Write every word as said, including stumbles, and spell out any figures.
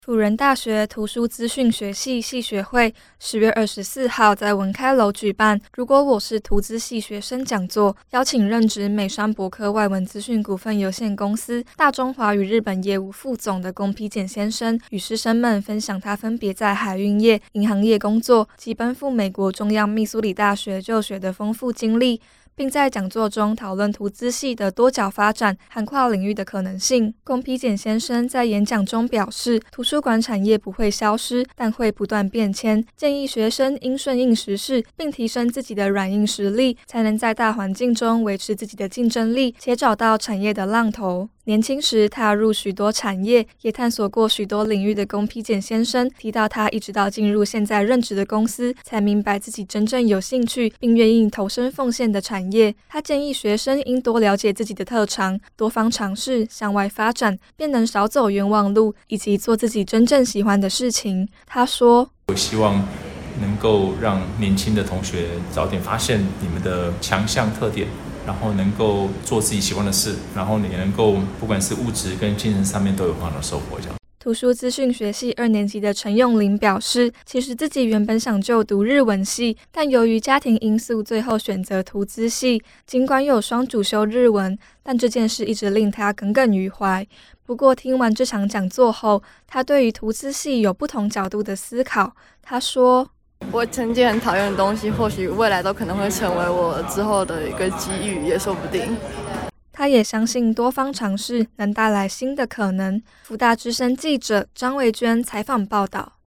辅仁大学图书资讯学系系学会十月二十四号在文开楼举办如果我是图资系学生讲座，邀请任职美商博科外文资讯股份有限公司大中华与日本业务副总的宫披简先生，与师生们分享他分别在海运业、银行业工作及奔赴美国中央密苏里大学就学的丰富经历，并在讲座中讨论图资系的多角发展和跨领域的可能性。宫披简先生在演讲中表示，图书馆产业不会消失，但会不断变迁，建议学生应顺应时事，并提升自己的软硬实力，才能在大环境中维持自己的竞争力，且找到产业的浪头。年轻时踏入许多产业，也探索过许多领域的宫披简先生提到，他一直到进入现在任职的公司，才明白自己真正有兴趣并愿意投身奉献的产业。他建议学生应多了解自己的特长，多方尝试，向外发展，便能少走冤枉路，以及做自己真正喜欢的事情。他说， 我希望能够让年轻的同学早点发现你们的强项特点，然后能够做自己喜欢的事，然后也能够不管是物质跟精神上面都有很好的收获。这样， 图书资讯学系二年级的陈永林表示，其实自己原本想就读日文系，但由于家庭因素，最后选择图资系。尽管有双主修日文，但这件事一直令他耿耿于怀。不过听完这场讲座后，他对于图资系有不同角度的思考。他说， 我曾经很讨厌的东西，或许未来都可能会成为我之后的一个机遇，也说不定。 他也相信多方尝试能带来新的可能。福大之声记者张维娟采访报道。